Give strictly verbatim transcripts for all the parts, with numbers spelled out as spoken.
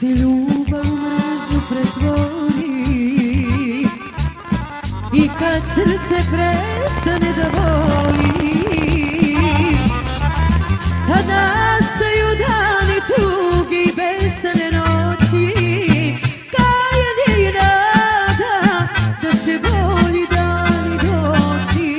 si ljubav u mrežu pretvori i kad srce prestane da voli, tad nastaju dani tugi i besane noći, kajanje i nada da će bolji dani doći.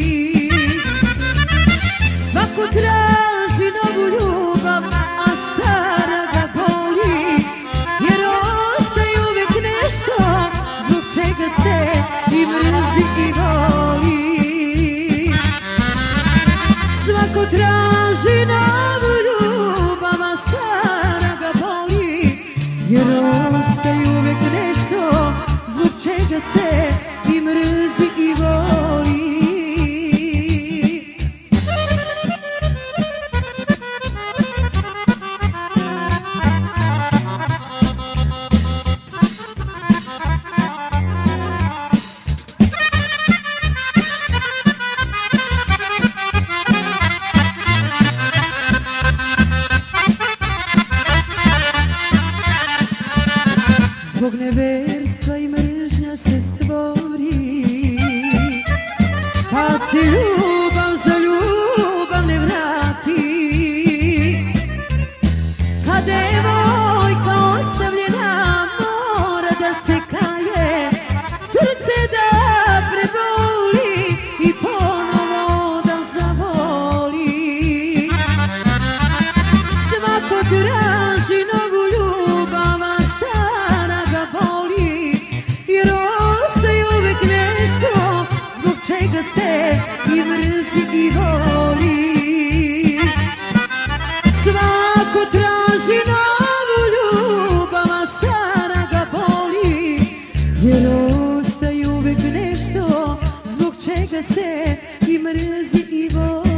Svako traži novu ljubav, a stara ga boli, jer ostaje uvijek nešto zbog čega se i mrzi i voli. Svako traži novu ljubav, a stara ga boli, jer ostaje uvijek nešto zbog čega se i mrzi i voli. Zbog neverstva i mržnja se stvori, kad se ljubav za ljubav ne vrati, kad devojka ostavljena mora da se kaje, srce da preboli i ponovo da zavoli. Svako traži novu ljubav, a stara ga boli, jer ostaje uvijek nešto zbog čega se i mrzi i voli. Svako traži novu ljubav, a stara ga boli, jer ostaje uvijek nešto zbog čega se i mrzi i voli.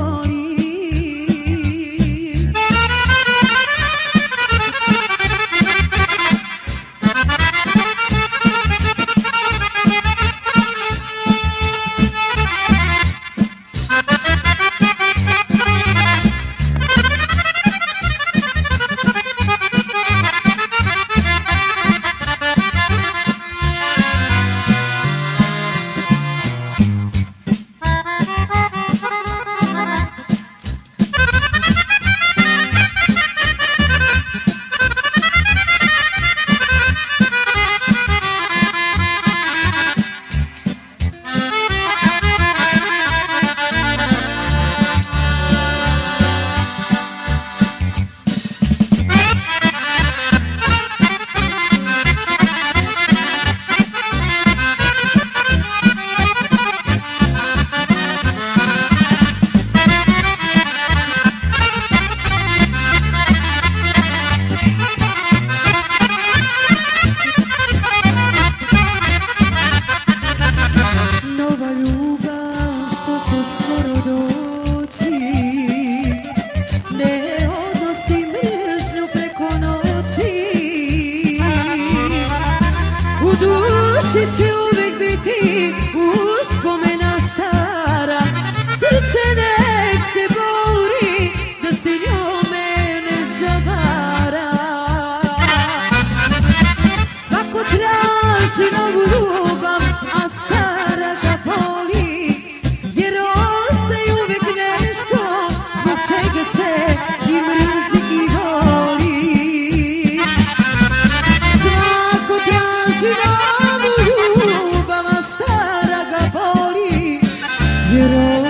U duši će uvijek biti uspomena stara, srce nek se bori da se njome ne zavara. Svako traži novu ljubav, a stara ga boli, jer ostaje uvijek nešto zbog čega se i mrzi i voli. Svako traži novu ljubav, a stara ga boli, jer